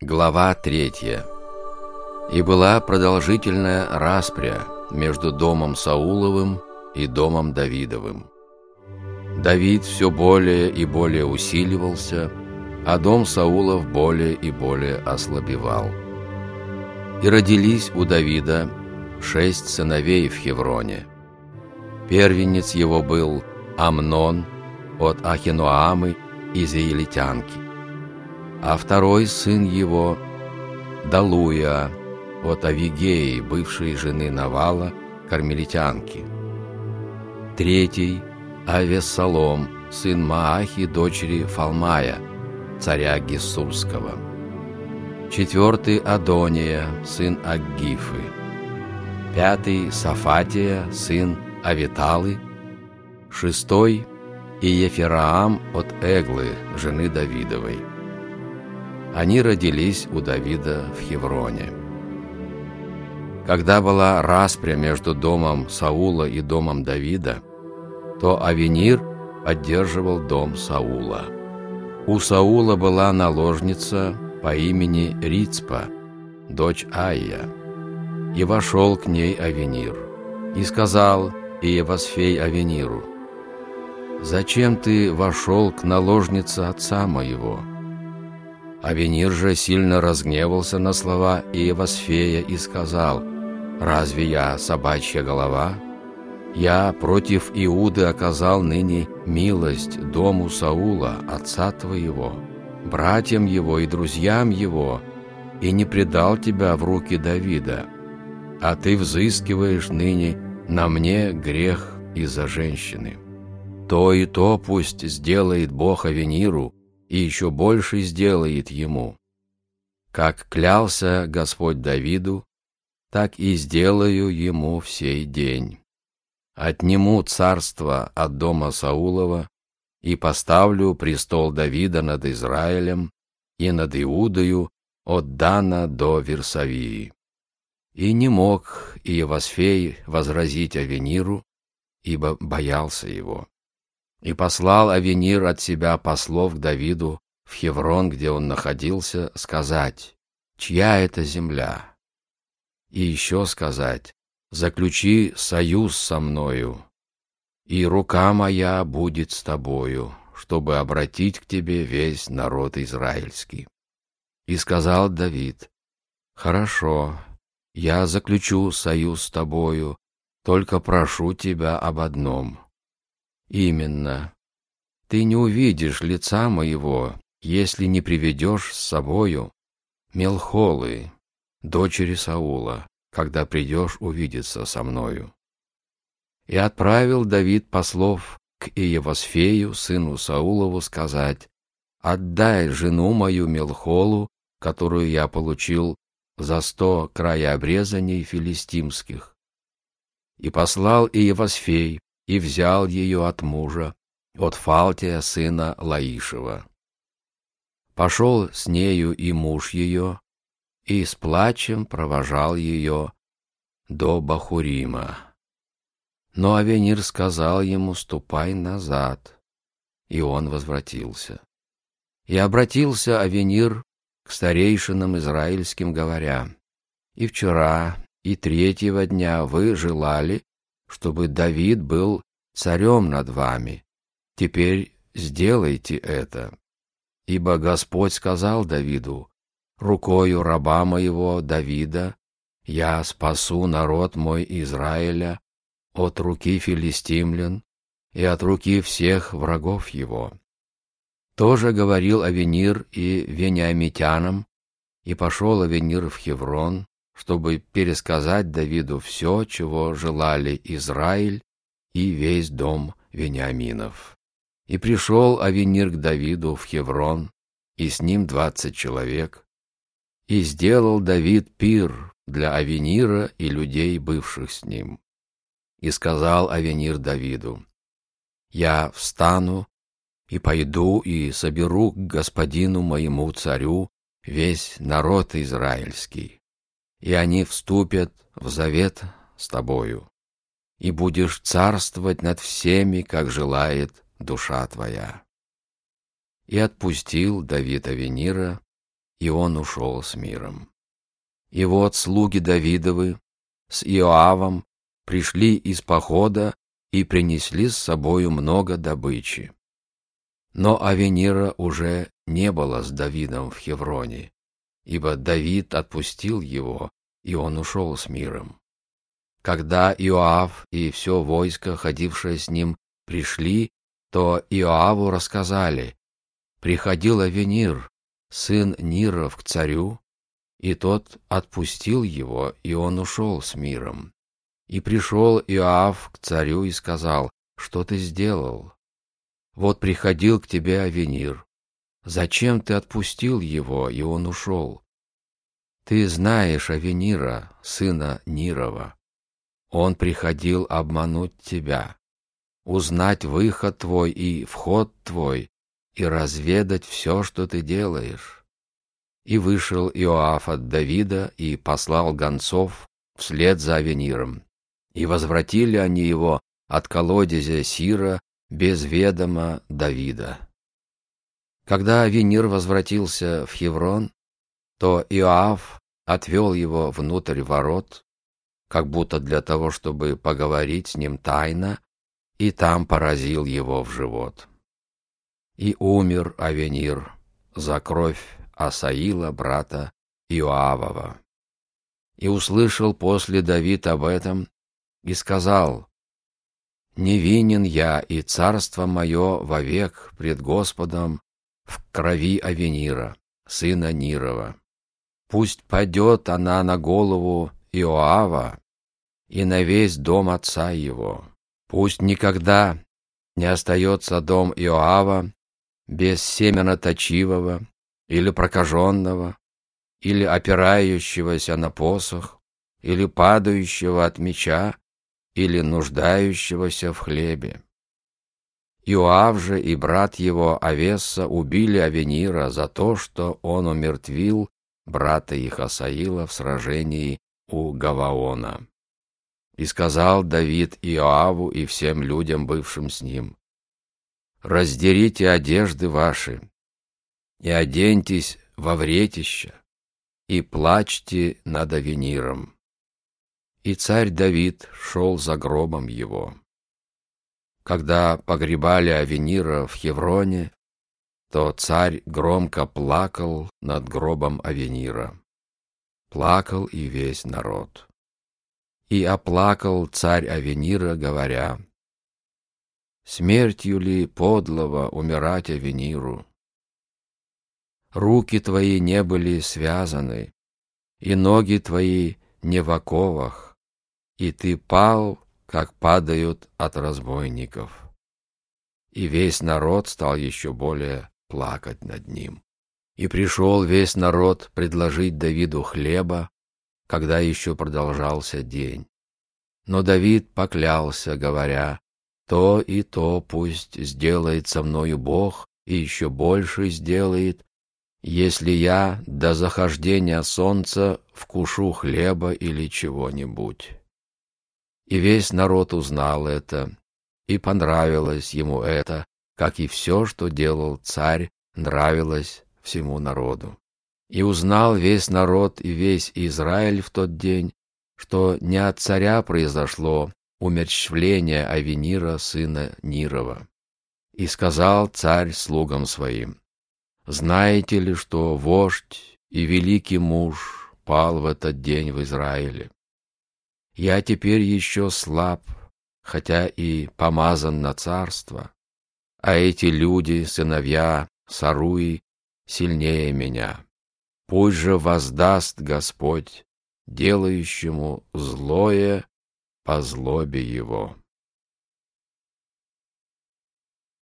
Глава 3. И была продолжительная распря между домом Сауловым и домом Давидовым. Давид все более и более усиливался, а дом Саулов более и более ослабевал. И родились у Давида 6 сыновей в Хевроне. Первенец его был Амнон от Ахинуамы израильтянки, а второй сын его Далуя от Авигеи, бывшей жены Навала, кармелитянки. Третий Авессалом, сын Маахи, дочери Фалмая, царя Гессурского. Четвертый Адония, сын Аггифы. Пятый Сафатия, сын Авиталы. Шестой Иефераам от Эглы, жены Давидовой. Они родились у Давида в Хевроне. Когда была распря между домом Саула и домом Давида, то Авенир поддерживал дом Саула. У Саула была наложница по имени Рицпа, дочь Аия. И вошел к ней Авенир, и сказал Иевасфей Авениру: «Зачем ты вошел к наложнице отца моего?» Авенир же сильно разгневался на слова Иевасфея и сказал: «Разве я собачья голова? Я против Иуды оказал ныне милость дому Саула, отца твоего, братьям его и друзьям его, и не предал тебя в руки Давида, а ты взыскиваешь ныне на мне грех из-за женщины. То и то пусть сделает Бог Авениру, и еще больше сделает ему. Как клялся Господь Давиду, так и сделаю ему в сей день. Отниму царство от дома Саулова и поставлю престол Давида над Израилем и над Иудою от Дана до Версавии». И не мог Иевасфей возразить Авениру, ибо боялся его. И послал Авенир от себя послов к Давиду в Хеврон, где он находился, сказать: «Чья это земля?» И еще сказать: «Заключи союз со мною, и рука моя будет с тобою, чтобы обратить к тебе весь народ израильский». И сказал Давид: «Хорошо, я заключу союз с тобою, только прошу тебя об одном. Именно, ты не увидишь лица моего, если не приведешь с собою Мелхолы, дочери Саула, когда придешь увидеться со мною». И отправил Давид послов к Иевасфею, сыну Саулову, сказать: «Отдай жену мою Мелхолу, которую я получил за 100 краеобрезаний филистимских». И послал Иевасфей, и взял ее от мужа, от Фалтия, сына Лаишева. Пошел с нею и муж ее, и с плачем провожал ее до Бахурима. Но Авенир сказал ему: «Ступай назад». И он возвратился. И обратился Авенир к старейшинам израильским, говоря: «И вчера, и третьего дня вы желали, чтобы Давид был царем над вами. Теперь сделайте это. Ибо Господь сказал Давиду: рукою раба моего Давида я спасу народ мой Израиля от руки филистимлян и от руки всех врагов его». Тоже говорил Авенир и вениамитянам, и пошел Авенир в Хеврон, чтобы пересказать Давиду все, чего желали Израиль и весь дом Вениаминов. И пришел Авенир к Давиду в Хеврон, и с ним 20 человек, и сделал Давид пир для Авенира и людей, бывших с ним. И сказал Авенир Давиду: «Я встану и пойду и соберу к господину моему царю весь народ израильский, и они вступят в завет с тобою, и будешь царствовать над всеми, как желает душа твоя». И отпустил Давид Авенира, и он ушел с миром. И вот слуги Давидовы с Иоавом пришли из похода и принесли с собою много добычи. Но Авенира уже не было с Давидом в Хевроне, ибо Давид отпустил его, и он ушел с миром. Когда Иоав и все войско, ходившее с ним, пришли, то Иоаву рассказали: приходил Авенир, сын Ниров, к царю, и тот отпустил его, и он ушел с миром. И пришел Иоав к царю и сказал: что ты сделал? Вот приходил к тебе Авенир. Зачем ты отпустил его, и он ушел? Ты знаешь Авенира, сына Нирова. Он приходил обмануть тебя, узнать выход твой и вход твой, и разведать все, что ты делаешь. И вышел Иоав от Давида и послал гонцов вслед за Авениром. И возвратили они его от колодезя Сира без ведома Давида. Когда Авенир возвратился в Хеврон, то Иоав отвел его внутрь ворот, как будто для того, чтобы поговорить с ним тайно, и там поразил его в живот. И умер Авенир за кровь Асаила, брата Иоавова. И услышал после Давид об этом, и сказал: «Невинен я, и царство мое вовек пред Господом в крови Авенира, сына Нирова. Пусть падет она на голову Иоава и на весь дом отца его. Пусть никогда не остается дом Иоава без семена точивого, или прокаженного, или опирающегося на посох, или падающего от меча, или нуждающегося в хлебе». Иоав же и брат его Авесса убили Авенира за то, что он умертвил брата их Асаила в сражении у Гаваона. И сказал Давид Иоаву и всем людям, бывшим с ним: «Раздерите одежды ваши, и оденьтесь во вретища, и плачьте над Авениром». И царь Давид шел за гробом его. Когда погребали Авенира в Хевроне, то царь громко плакал над гробом Авенира. Плакал и весь народ. И оплакал царь Авенира, говоря: «Смертью ли подлого умирать Авениру? Руки твои не были связаны, и ноги твои не в оковах, и ты пал, как падают от разбойников». И весь народ стал еще более плакать над ним. И пришел весь народ предложить Давиду хлеба, когда еще продолжался день. Но Давид поклялся, говоря: «То и то пусть сделает со мною Бог, и еще больше сделает, если я до захождения солнца вкушу хлеба или чего-нибудь». И весь народ узнал это, и понравилось ему это, как и все, что делал царь, нравилось всему народу. И узнал весь народ и весь Израиль в тот день, что не от царя произошло умерщвление Авенира, сына Нирова. И сказал царь слугам своим: «Знаете ли, что вождь и великий муж пал в этот день в Израиле? Я теперь еще слаб, хотя и помазан на царство, а эти люди, сыновья Саруи, сильнее меня. Пусть же воздаст Господь делающему злое по злобе его».